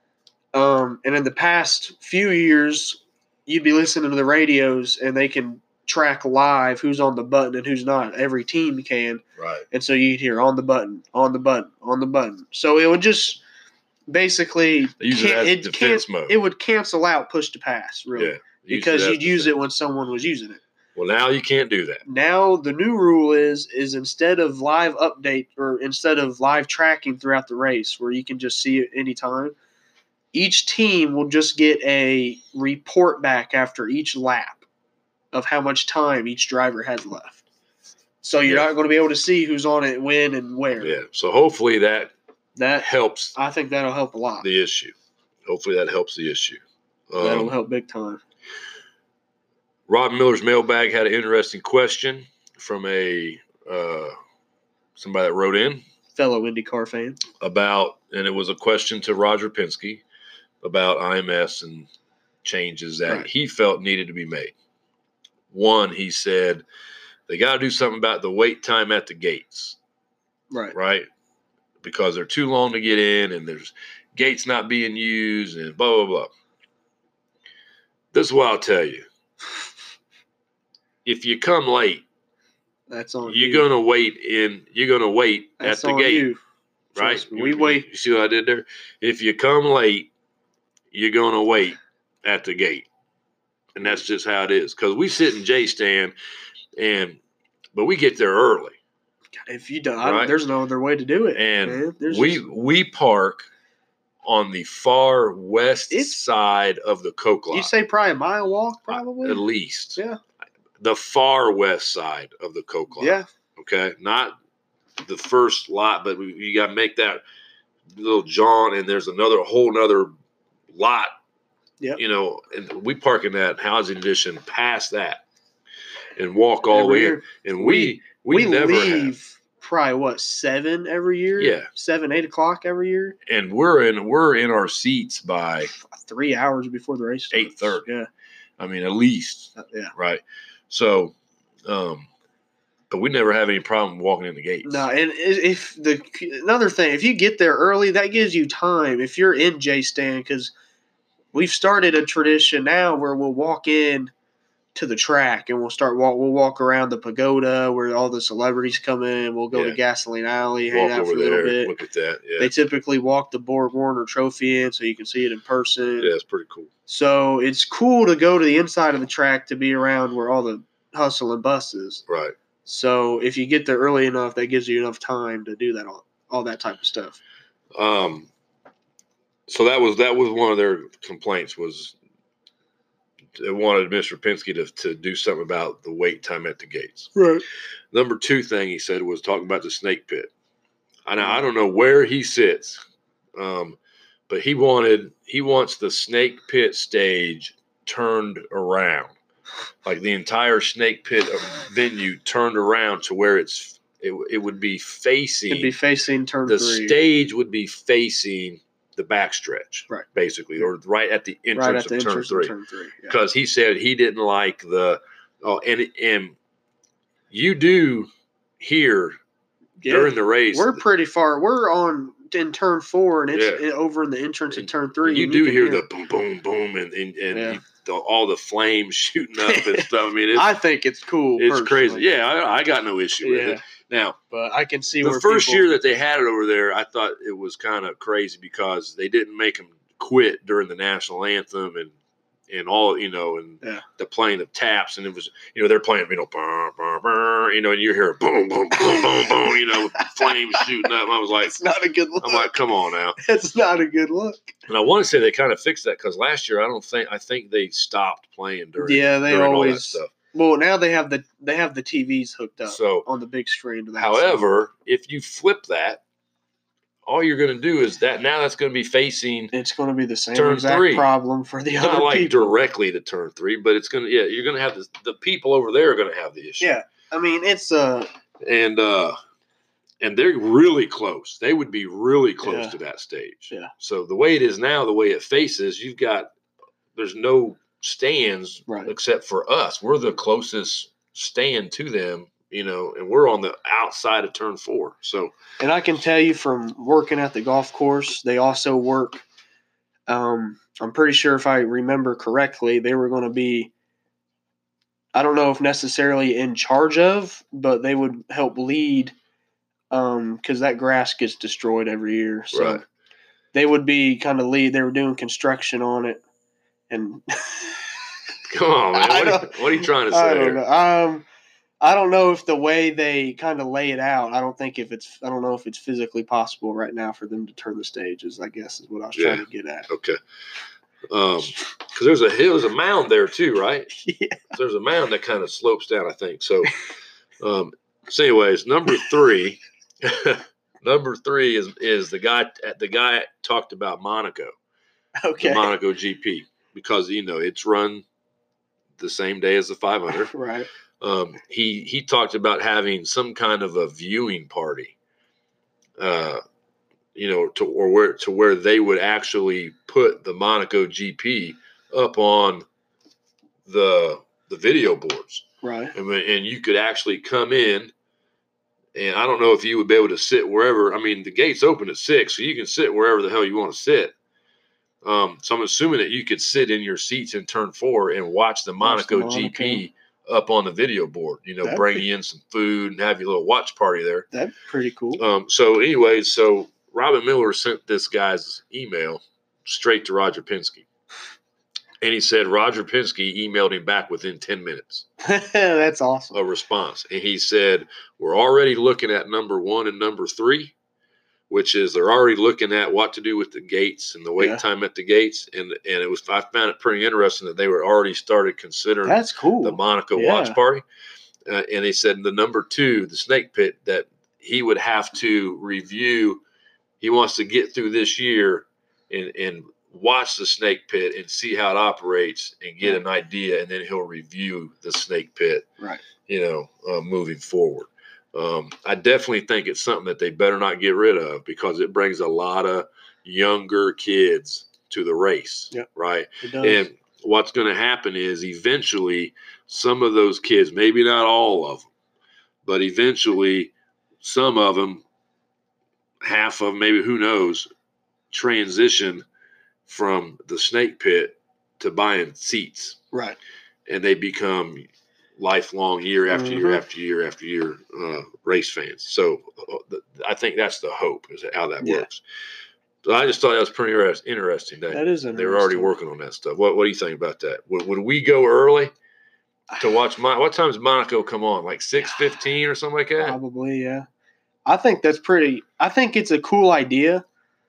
Um, and in the past few years, you'd be listening to the radios and they can track live who's on the button and who's not. Every team can. Right. And so you'd hear on the button, on the button, on the button. So it would just basically They use it can- as defense can- mode. it would cancel out push to pass, really, Yeah. because it you'd as use defense. it when someone was using it. Well, now you can't do that. Now the new rule is is instead of live update or instead of live tracking throughout the race where you can just see it anytime, each team will just get a report back after each lap of how much time each driver has left. So you're Yeah. not going to be able to see who's on it, when, and where. Yeah. So hopefully that That helps I think that'll help a lot. the issue. Hopefully that helps the issue. That'll Um, help big time. Rob Miller's mailbag had an interesting question from a uh, somebody that wrote in Fellow IndyCar fan. about, and it was a question to Roger Penske about I M S and changes that Right. he felt needed to be made. One, he said they got to do something about the wait time at the gates, Right. right? Because they're too long to get in, and there's gates not being used, and blah blah blah. This is what I'll tell you. If you come late, That's on you're you. gonna wait in. You're gonna wait That's at the on gate, you. right? Trust me, You- we you- wait. You see what I did there? If you come late, you're gonna wait at the gate, and that's just how it is. Because we sit in J stand, and but we get there early, If you don't, I, Right. there's no other way to do it. and man. There's we just- we park on the far west It's- side of the Coke lot. you say probably a mile walk, at probably. least. Yeah. the far west side of the coke line. Yeah. Okay, not the first lot, but we, you got to make that little jaunt, and there's another whole another lot. Yep. You know, and we park in that housing addition past that, and walk all Every the way year. in. And we we, we never leave have. probably what seven every year. Yeah, seven, eight o'clock every year. And we're in we're in our seats by three hours before the race starts. eight thirty. Yeah, I mean at least. Uh, yeah. Right. So, um, but we never have any problem walking in the gates. No, and if the another thing, if you get there early, that gives you time. If you're in J Stand, because we've started a tradition now where we'll walk in to the track and we'll start walk. We'll walk around the pagoda where all the celebrities come in. We'll go Yeah. to Gasoline Alley, Walk hang out over for a there, little bit. look at that. Yeah, They typically walk the Borg Warner Trophy in so you can see it in person. yeah, it's pretty cool. So it's cool to go to the inside of the track to be around where all the hustle and bus is. Right. So if you get there early enough, that gives you enough time to do that all, all that type of stuff. Um. So that was that was one of their complaints was they wanted Mister Penske to to do something about the wait time at the gates. Right. Number two thing he said was talking about the snake pit. And I don't know where he sits, um, but he wanted he wants the snake pit stage turned around, like the entire snake pit venue turned around to where it's it, it would be facing. It'd be facing turn the three. stage would be facing the backstretch, right? Basically, or right at the entrance right at the of turn entrance three. Of turn three, because yeah. He said he didn't like the oh, and and you do hear. Yeah. During the race, we're pretty far. We're on in turn four, and it's yeah. over in the entrance of turn three. You and do you hear, hear the boom, boom, boom, and and, and yeah. you, the, all the flames shooting up and stuff. I mean, it's, I think it's cool. It's personally. crazy. Yeah, I, I got no issue with yeah. it. Now, but I can see the where first people, year that they had it over there, I thought it was kind of crazy because they didn't make them quit during the national anthem and. And all, you know, and yeah. the playing of taps, and it was, you know, they're playing, you know, burr, burr, burr, you know, and you hear boom, boom, boom, boom, boom, you know, flames shooting up. I was like, it's not a good look. I'm like, come on now. It's not a good look. And I want to say they kind of fixed that because last year, I don't think, I think they stopped playing during, yeah, they during always, all that stuff. Well, now they have the, they have the T Vs hooked up so, on the big screen. To that however, stuff. If you flip that, all you're going to do is that now that's going to be facing. It's going to be the same turn exact three. problem for the Not other like people. directly to turn three, but it's going to. Yeah, you're going to have this, the people over there are going to have the issue. Yeah, I mean it's uh and uh and they're really close. They would be really close yeah. to that stage. Yeah. So the way it is now, the way it faces, you've got there's no stands right. except for us. We're the closest stand to them. You know, and we're on the outside of turn four. So, and I can tell you from working at the golf course, they also work. Um, I'm pretty sure if I remember correctly, they were going to be. I don't know if necessarily in charge of, but they would help lead, um, because that grass gets destroyed every year. So right. they would be kind of lead. They were doing construction on it, and come on, man, what, are, what are you trying to say? I don't here? know. Um. I don't know if the way they kind of lay it out, I don't think if it's, I don't know if it's physically possible right now for them to turn the stages, I guess is what I was yeah. trying to get at. Okay. Um, cause there's a hill, there's a mound there too, right? Yeah. So there's a mound that kind of slopes down, I think. So, um, so anyways, number three, number three is, is the guy, the guy talked about Monaco, okay. the Monaco G P, because, you know, it's run the same day as the five hundred. Right. Um, he he talked about having some kind of a viewing party, uh, you know, to or where to where they would actually put the Monaco G P up on the the video boards, right? And and you could actually come in, and I don't know if you would be able to sit wherever. I mean, the gates open at six, so you can sit wherever the hell you want to sit. Um, so I'm assuming that you could sit in your seats in turn four and watch the Monaco, watch the Monaco. G P. Up on the video board, you know, that'd bring be, you in some food and have your little watch party there. That'd be pretty cool. Um, so anyways, so Robin Miller sent this guy's email straight to Roger Penske. And he said Roger Penske emailed him back within ten minutes. That's awesome. A response. And he said, we're already looking at number one and number three. which is they're already looking at what to do with the gates and the wait Yeah. time at the gates. And and it was I found it pretty interesting that they were already started considering That's cool. the Monaco Yeah. watch party. Uh, and they said the number two, the snake pit, that he would have to review. He wants to get through this year and, and watch the snake pit and see how it operates and get Right. an idea, and then he'll review the snake pit, Right. you know, uh, moving forward. Um, I definitely think it's something that they better not get rid of because it brings a lot of younger kids to the race, Yep. right? It does. And what's going to happen is eventually some of those kids, maybe not all of them, but eventually some of them, half of them, maybe who knows, transition from the snake pit to buying seats. Right. And they become lifelong, year after Mhm. year after year after year uh, race fans. So uh, th- I think that's the hope, is how that Yeah. works. So I just thought that was pretty interest- interesting. That, That is they were already interesting. working on that stuff. What What do you think about that? Would, would we go early to watch? Mon- what time does Monaco come on? Like six fifteen or something like that? Probably, yeah. I think that's pretty. I think it's a cool idea.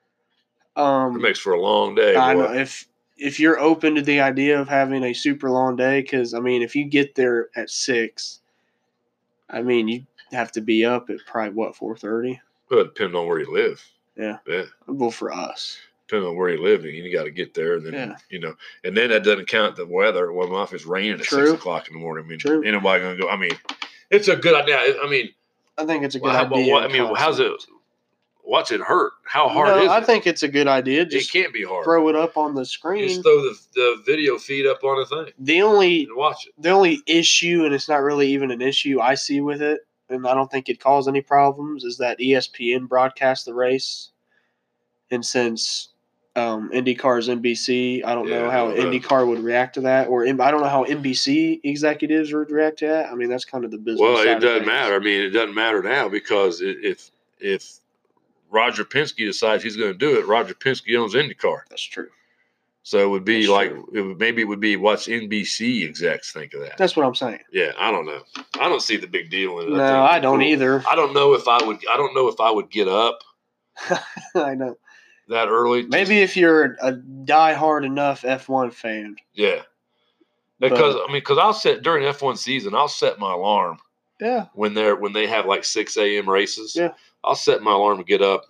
Um, It makes for a long day. I boy. know if if you're open to the idea of having a super long day, because I mean, if you get there at six, I mean, you have to be up at probably what four thirty. Well, depending on where you live. Yeah. Yeah. Well, for us, Depending on where you live, you got to get there, and then Yeah. you know, and then that doesn't count the weather. Well, if it's raining at True. six o'clock in the morning, I mean, True. ain't nobody gonna go. I mean, it's a good idea. I mean, I think it's a good well, how, idea. what, I mean, how's it? What's it hurt? How hard no, is I it? think it's a good idea. It Just can't be hard. throw it up on the You screen. just throw the, the video feed up on the thing The only and watch it. the only issue, and it's not really even an issue I see with it, and I don't think it caused any problems, is that E S P N broadcast the race. And since um, IndyCar is N B C, I don't Yeah, know I how don't know. IndyCar would react to that, or I don't know how N B C executives would react to that. I mean, that's kind of the business Well, side it of doesn't things. matter. I mean, it doesn't matter now because it, if if Roger Penske decides he's going to do it, Roger Penske owns IndyCar. That's true. So it would be That's like true. it would, maybe it would be what's N B C execs think of that. That's what I'm saying. Yeah, I don't know. I don't see the big deal in it. No, think I it's don't cool. either. I don't know if I would. I don't know if I would get up I know. that early. Maybe if you're a diehard enough F one fan. Yeah, because But- I mean, because I'll set during F one season, I'll set my alarm Yeah. when they're when they have like six a.m. races. Yeah. I'll set my alarm to get up.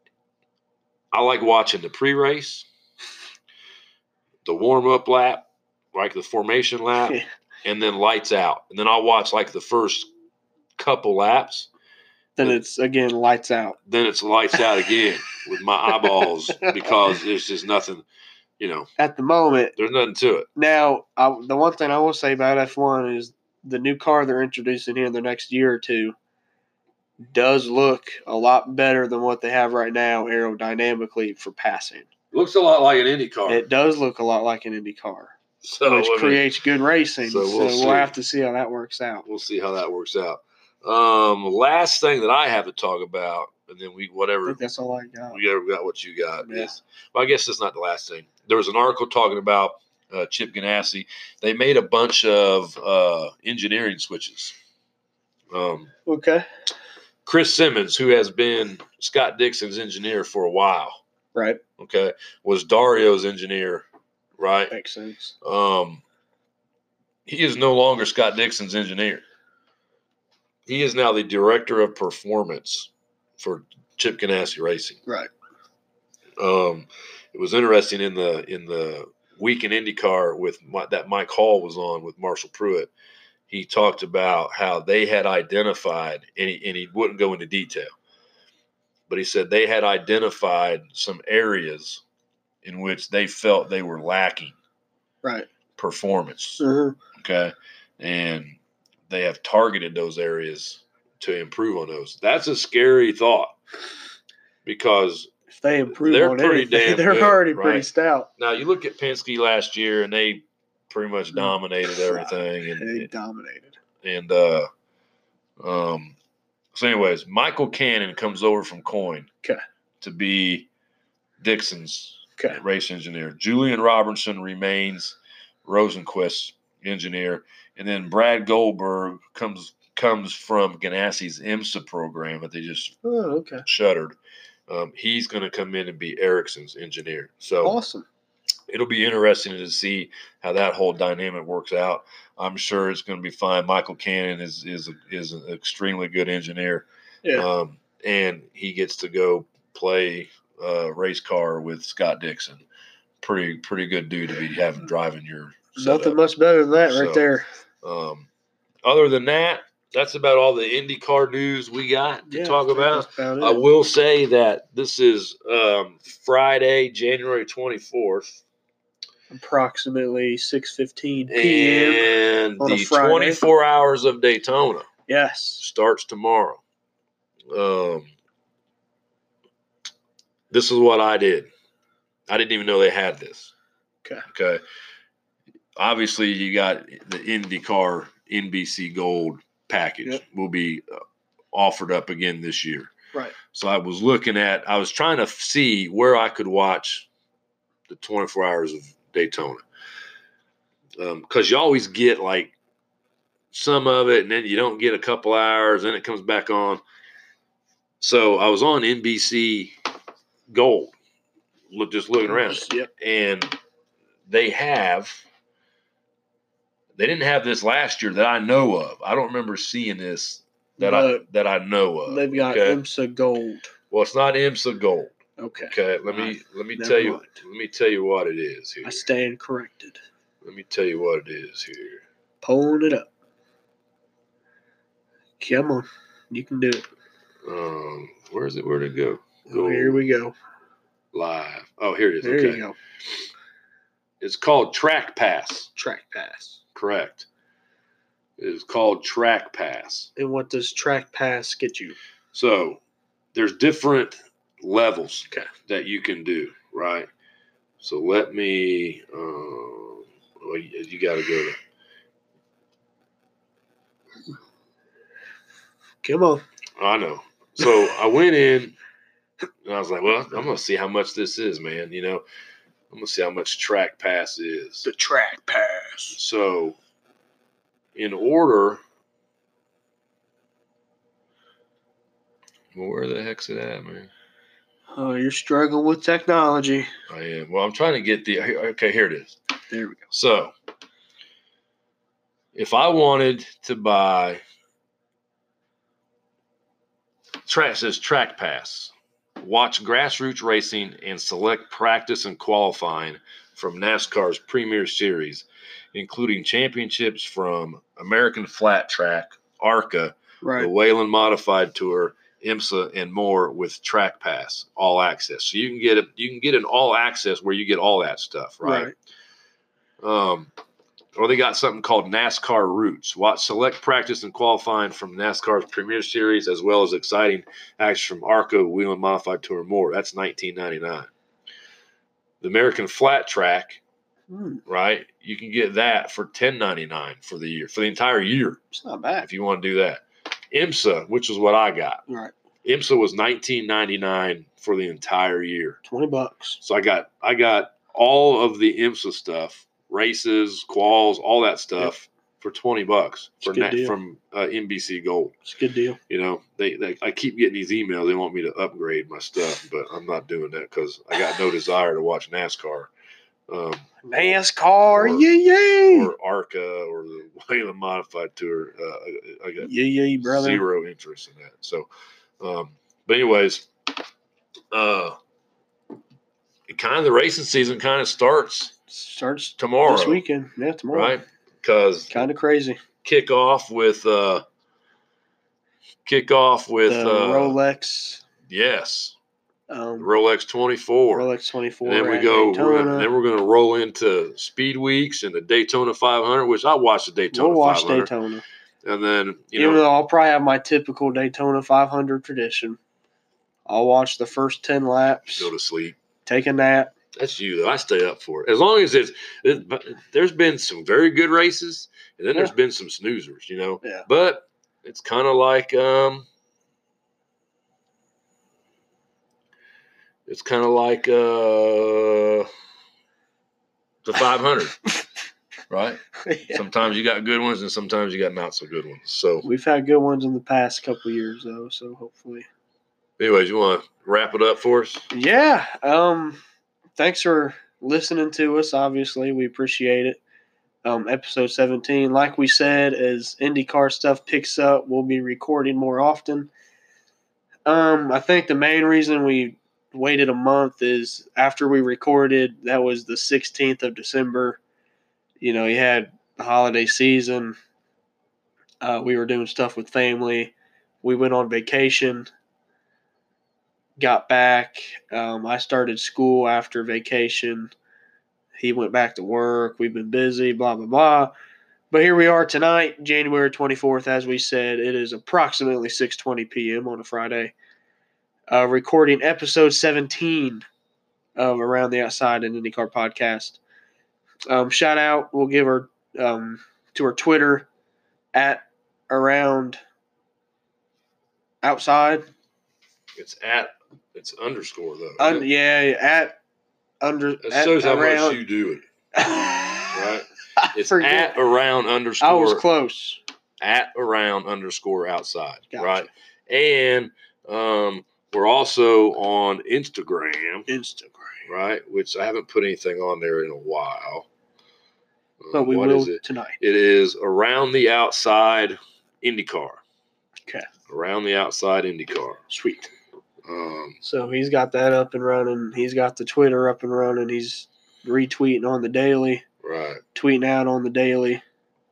I like watching the pre-race, the warm-up lap, like the formation lap, Yeah. and then lights out. And then I'll watch like the first couple laps. Then it's again lights out. Then it's lights out again with my eyeballs because there's just nothing, you know, At the moment, there's nothing to it. now I, the one thing I will say about F one is the new car they're introducing here in the next year or two does look a lot better than what they have right now aerodynamically for passing. Looks a lot like an Indy car. It does look a lot like an Indy car, so, which I mean, creates good racing. so So we'll we'll, see. have to see how that works out. we'll see how that works out. Um, last thing that I have to talk about, and then we I whatever think that's all I got. we ever got what you got. Yeah. Is, well, I guess that's not the last thing. There was an article talking about uh, Chip Ganassi. They made a bunch of uh, engineering switches. Um, Okay. Chris Simmons, who has been Scott Dixon's engineer for a while, Right. okay, was Dario's engineer, right? Makes sense. Um, he is no longer Scott Dixon's engineer. He is now the director of performance for Chip Ganassi Racing. Right. Um, it was interesting in the in the week in IndyCar with my, that Mike Hall was on with Marshall Pruitt. He talked about how they had identified, and he, and he wouldn't go into detail, but he said they had identified some areas in which they felt they were lacking Right. performance. Uh-huh. Okay. And they have targeted those areas to improve on those. That's a scary thought because If they improve They're on pretty anything, damn they're good, already pretty right? stout. now you look at Penske last year and they pretty much dominated everything. They And, dominated. and, uh, um, so anyways, Michael Cannon comes over from Coyne Okay. to be Dixon's Okay. race engineer. Julian Robertson remains Rosenquist's engineer. And then Brad Goldberg comes comes from Ganassi's IMSA program that they just Oh, okay. shuttered. Um, he's going to come in and be Ericsson's engineer. So Awesome. It'll be interesting to see how that whole dynamic works out. I'm sure it's going to be fine. Michael Cannon is is is an extremely good engineer, Yeah. um, and he gets to go play uh, race car with Scott Dixon. Pretty pretty good dude to be having driving your setup. Nothing much better than that So, right there. Um, other than that, that's about all the IndyCar news we got to Yeah, talk I think about. that's about it. I will say that this is um, Friday, January twenty-fourth. Approximately six fifteen p.m. And on a the Friday. twenty-four hours of Daytona Yes. starts tomorrow. Um, this is what I did. I didn't even know they had this. Okay. Okay. Obviously, you got the IndyCar N B C Gold package Yep. will be uh, offered up again this year. Right. So I was looking at, I was trying to see where I could watch the twenty-four hours of Daytona. Because um, you always get like some of it, and then you don't get a couple hours, then it comes back on. So I was on N B C Gold, look, just looking around it, Yep. and they have, they didn't have this last year that I know of. I don't remember seeing this that But I that I know of. they've got okay? IMSA Gold. Well, it's not IMSA Gold. Okay. Okay, let All me right. let me Never tell you mind. let me tell you what it is here. I stand corrected. Let me tell you what it is here. Pulling it up. Come on. You can do it. Um, where is it? Where'd it go? Oh, here we go. Live. Oh, here it is. There okay. you go. It's called Track Pass. Track Pass. Correct. It is called Track Pass. And what does Track Pass get you? So there's different levels Okay. that you can do, right? So let me, um, well, you, you got to go to. Come on. I know. So I went in and I was like, well, I'm going to see how much this is, man. You know, I'm going to see how much Track Pass is. The Track Pass. So in order, well, where the heck's it at, man? Oh, you're struggling with technology. I am. Well, I'm trying to get the, okay, here it is. There we go. So if I wanted to buy, track says Track Pass, watch grassroots racing and select practice and qualifying from NASCAR's Premier Series, including championships from American Flat Track, ARCA, Right. the Whelen Modified Tour, IMSA, and more with Track Pass, all access. So you can get a, you can get an all access where you get all that stuff, right? Right. Um, or they got something called NASCAR Roots. Watch select practice and qualifying from NASCAR's Premier Series, as well as exciting action from ARCA, Whelen Modified Tour, and more. That's nineteen ninety-nine. The American Flat Track, Hmm. right? You can get that for ten ninety-nine for the year, for the entire year, It's not bad. if you want to do that. IMSA, which is what I got. Right. IMSA was nineteen ninety-nine for the entire year. twenty bucks. So I got I got all of the IMSA stuff, races, quals, all that stuff yep. for twenty bucks for net, from uh, N B C Gold. It's a good deal. You know, they, they I keep getting these emails. They want me to upgrade my stuff, but I'm not doing that because I got no desire to watch NASCAR. Um, NASCAR, or, yay yay, or ARCA or the Whelen Modified Tour. Uh, I, I got yay yay, brother. Zero interest in that. So, um, but anyways, uh, it kind of the racing season kind of starts starts tomorrow, this weekend. Yeah, tomorrow, right? Because kind of crazy. Kick off with uh, kick off with the uh, Rolex. Yes. Um, Rolex twenty-four. Rolex twenty-four. And then we go. We're gonna, then we're going to roll into Speed Weeks and the Daytona five hundred, which I watched the Daytona we'll watch five hundred. Daytona. And then you Even know, though I'll probably have my typical Daytona five hundred tradition, I'll watch the first ten laps. Go to sleep. Take a nap. That's you though. I stay up for it as long as it's. It, there's been some very good races, and then yeah. there's been some snoozers, you know. Yeah. But it's kind of like um. It's kind of like uh, the five hundred, right? Yeah. Sometimes you got good ones, and sometimes you got not so good ones. So we've had good ones in the past couple of years, though. So hopefully, Anyways, you want to wrap it up for us? Yeah. Um, thanks for listening to us. Obviously, we appreciate it. Um, episode seventeen, like we said, as IndyCar stuff picks up, we'll be recording more often. Um, I think the main reason we waited a month is after we recorded, that was the sixteenth of December. You know, you had the holiday season. Uh, we were doing stuff with family. We went on vacation. Got back. Um, I started school after vacation. He went back to work. We've been busy, blah, blah, blah. But here we are tonight, January twenty-fourth, as we said. It is approximately six twenty p.m. on a Friday. Uh, recording episode seventeen of Around the Outside and IndyCar podcast. Um, shout out, we'll give her um, to her Twitter at Around Outside. It's at it's underscore though. Un, yeah, at under. That at, shows how around. much you do it. Right? It's Forget. at around underscore. I was close. At around underscore outside. Gotcha. Right? And um, we're also on Instagram. Instagram. Right? Which I haven't put anything on there in a while. But Um, we what will is it? tonight. It is Around the Outside IndyCar. Okay. Around the Outside IndyCar. Sweet. Um, So he's got that up and running. He's got the Twitter up and running. He's retweeting on the daily, right. tweeting out on the daily.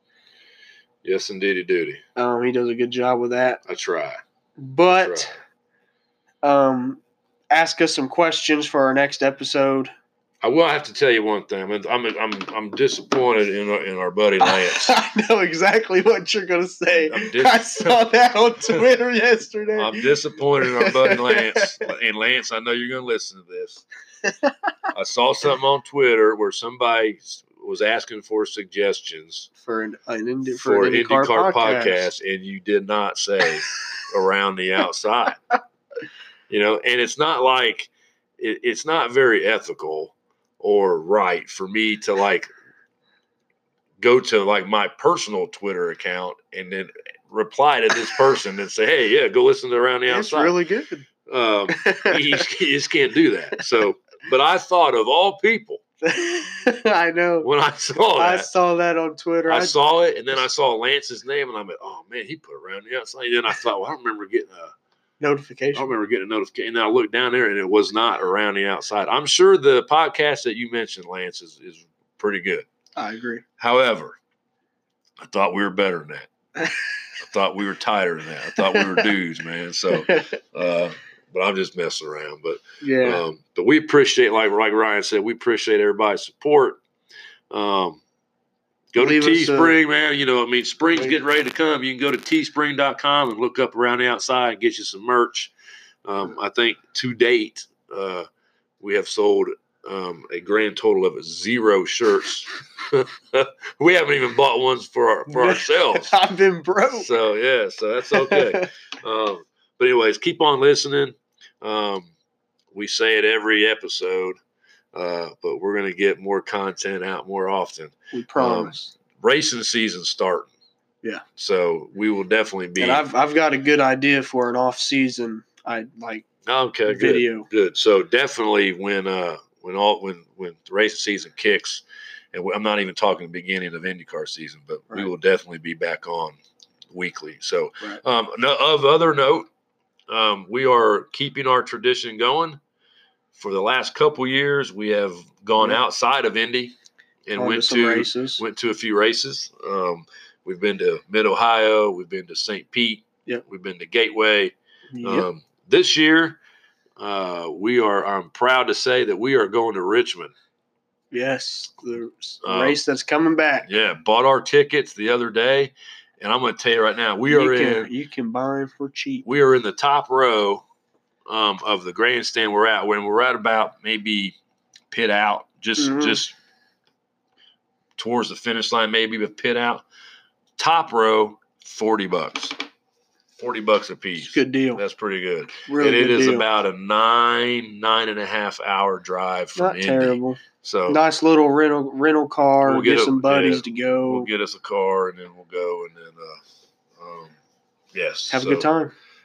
Yes, indeedy duty. Um, he does a good job with that. I try. But I try. um, ask us some questions for our next episode. I will have to tell you one thing. I'm I'm I'm, I'm disappointed in our, in our buddy Lance. I know exactly what you're going to say. I'm dis- I saw that on Twitter yesterday. I'm disappointed in our buddy Lance. And Lance, I know you're going to listen to this. I saw something on Twitter where somebody was asking for suggestions for an, an Indy, for, for an an IndyCar, IndyCar podcast. podcast, and you did not say Around the Outside. You know, and it's not like it, it's not very ethical or right for me to like go to like my personal Twitter account and then reply to this person and say, "Hey, yeah, go listen to Around the It's Outside." really good. Um, you, just, you just can't do that. So, but I thought of all people I know. when I saw that. I saw that on Twitter. I, I saw it, and then I saw Lance's name, and I went, "Oh man, he put Around the Outside." And then I thought, "Well, I remember getting a." I notification. remember getting a notification. And then I looked down there, and it was not Around the Outside. I'm sure the podcast that you mentioned, Lance, is, is pretty good. I agree. However, I thought we were better than that. I thought we were tighter than that. I thought we were dudes, man. So, uh, but I'm just messing around. But yeah, um, but we appreciate, like like Ryan said, we appreciate everybody's support. Um, Go Leave to us a- Teespring, man. You know, I mean, spring's Leave- getting ready to come. You can go to teespring dot com and look up Around the Outside and get you some merch. Um, I think to date, uh, we have sold um, a grand total of zero shirts. We haven't even bought ones for our, for ourselves. I've been broke. So, yeah, so that's okay. um, but anyways, keep on listening. Um, we say it every episode. Uh, but we're going to get more content out more often. We promise. Um, racing season starting. Yeah. So we will definitely be. And I've I've got a good idea for an off season. I like okay. video. Good. Good. So definitely when uh when all when when the racing season kicks, and I'm not even talking the beginning of IndyCar season, but Right. we will definitely be back on weekly. So Right. um, no, of other note, um, we are keeping our tradition going. For the last couple years, we have gone Yeah. outside of Indy and On went some to races. went to a few races. Um, we've been to Mid Ohio, we've been to Saint Pete, Yep. we've been to Gateway. Yep. Um, this year, uh, we are. I'm proud to say that we are going to Richmond. Yes, the Um, race that's coming back. Yeah, bought our tickets the other day, and I'm going to tell you right now, we you are can, in. You can buy them for cheap. We are in the top row um, of the grandstand we're at. When we're at about maybe pit out, just Mhm. just towards the finish line, maybe with pit out. Top row, forty bucks, forty bucks a piece. It's a good deal. That's pretty good. Really and it good is deal. about a nine nine and a half hour drive from Not Indy. terrible. So Nice little rental rental car. We'll get get a- some buddies yeah, to go. we'll get us a car and then we'll go and then uh, um, yes, Have so, a good time.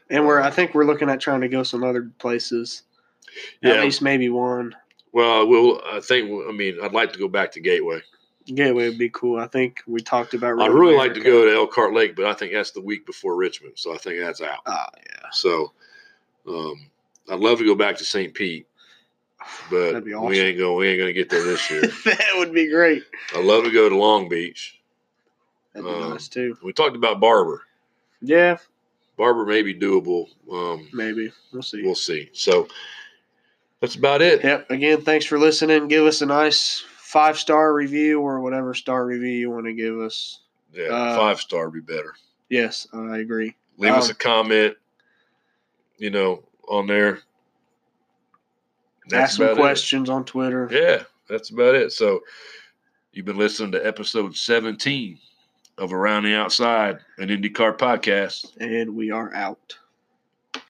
And we're I Uh, think we're looking at trying to go some other places. Yeah. At least maybe one. Well, we'll. I think. I mean, I'd like to go back to Gateway. Gateway would be cool. I think we talked about. I'd Road really like to America. go to Elkhart Lake, but I think that's the week before Richmond, so I think that's out. Oh yeah. So, um, I'd love to go back to Saint Pete, but That'd be awesome. we ain't going. We ain't going to get there this year. That would be great. I'd love to go to Long Beach. That'd be Um, nice too. We talked about Barber. Yeah, Barber may be doable. Um, maybe we'll see. we'll see. So that's about it. Yep. Again, thanks for listening. Give us a nice five star review or whatever star review you want to give us. Yeah, Uh, five star would be better. Yes, I agree. Leave um, us a comment. You know, on there. That's Ask some about it. questions on Twitter. Yeah, that's about it. So you've been listening to episode seventeen of Around the Outside, an IndyCar podcast. And we are out.